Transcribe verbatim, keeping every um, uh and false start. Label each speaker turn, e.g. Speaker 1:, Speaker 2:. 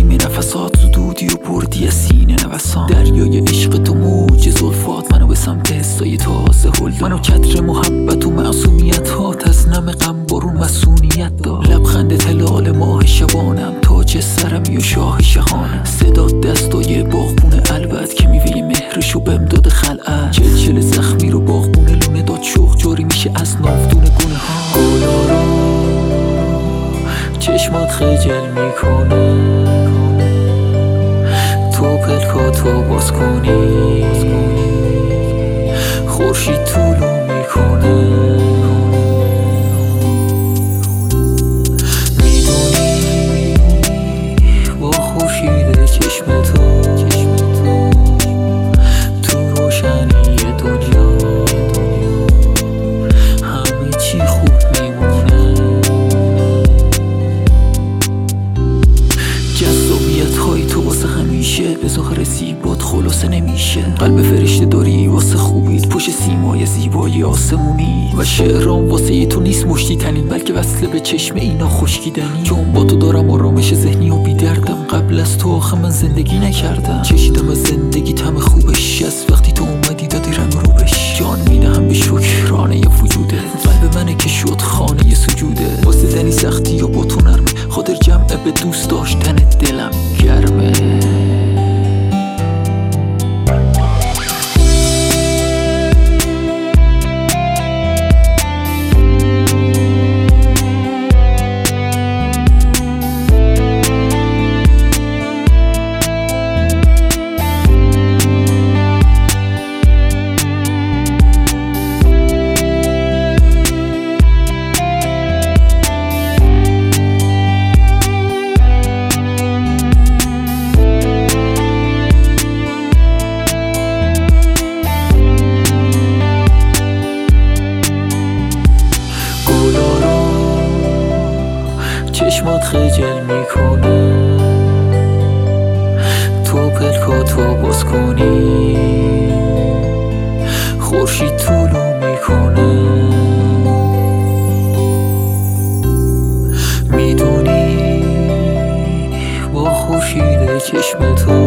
Speaker 1: نیمه نفسات زدودی و بردی از سینه نوسان. دریای عشق تو موج زلفات منو به سمت حسای تازه هل داد. منو کدر محبت و معصومیت هات از نم غم برون مسئولیت داد. لبخند هلال ماه شبانم تاج سرمی و شاه شهانم. صدا دستای باغبون البت که میوه مهرشو بهم داده خلعت. چلچل زخمی رو باغبون لونه داد شوق جاری میشه از نافدون گونه ها. گلا رو چشمات خجل میکنه تو پلکاتو باز کنی. خورشید طولو میکنه میدونی با خورشید چشم تو تو روشنی دنیا همه چی خوب میمونه. جذابیت های تو واسه همیشه به ظاهر زیبات خلاصه نمیشه. قلب فرشته داری واسه خوبیت پشت سیمای زیبای آسمونی. و شعرام واسه تو نیست مشتی تنین بلکه وصله به چشم اینا خشکیدنی. چون با تو دارم آرامش ذهنی و بیدردم. قبل از تو آخه من زندگی نکردم. چشیدم از زندگی طعم خوبش از وقتی تو اومدی دادی رنگ رو بش. جان میدهم به شکرانه وجوده. قلب منه که شد خانه سجوده. واسه زنی سختی و با تو نرمه. خاطر جمع به دوست داشتن دلم گرمه. چشمات خجل میکنه تو پلکاتو باز کنی. خورشید طولو میکنه میدونی با خورشید چشم تو